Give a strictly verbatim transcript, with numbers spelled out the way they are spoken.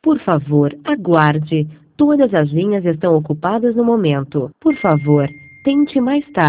Por favor, aguarde. Todas as linhas estão ocupadas no momento. Por favor, tente mais tarde.